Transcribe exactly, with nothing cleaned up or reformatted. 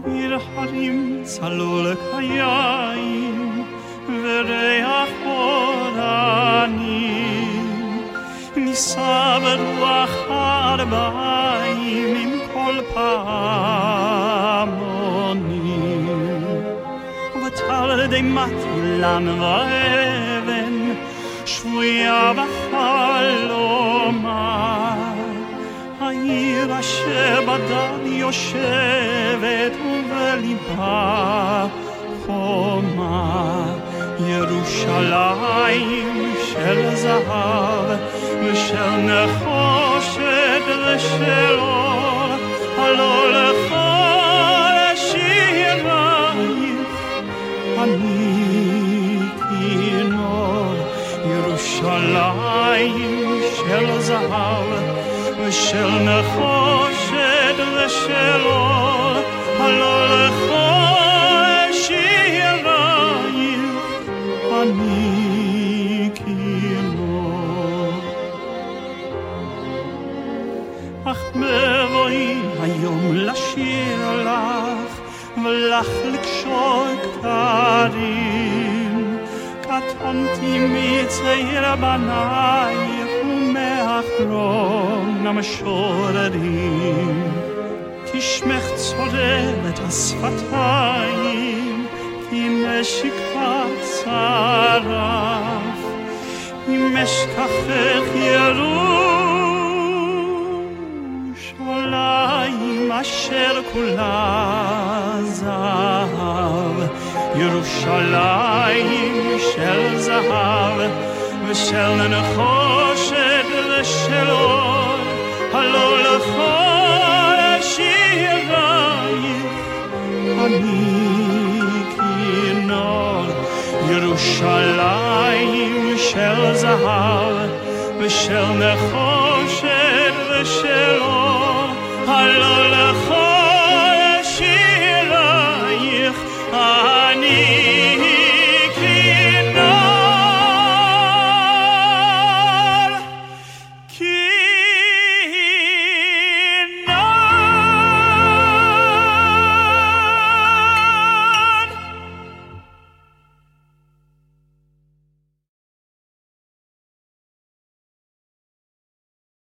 אוויר הרים צלול כיין וריח אורנים נישא ברוח הארבעים עם כל פעמונים ובטל דמת אילן ואבן שבויה בחלומה העיר אשר בדד יושבת ובליבה חומה ירושלים של זהב ושל נחושת ושל אור הלא לכל שירייך אני כינור ירושלים של זהב ושל נחושת ושל אור הלא לכל שירייך אני כינור אך מבואי היום לשיר לך ולך לקשור כתרים קטנתי מצעיר בנייך ומאחרון המשוררים כי שמך צורבת השפתיים כי נשיקת שרף אם אשכחך ירושלים אשר כולה זהב ירושלים של זהב ושל נחושת ושל אור הלא לכל שירייך אני כינור ירושלים של זהב ושל נחושת ושל אור הלא לכל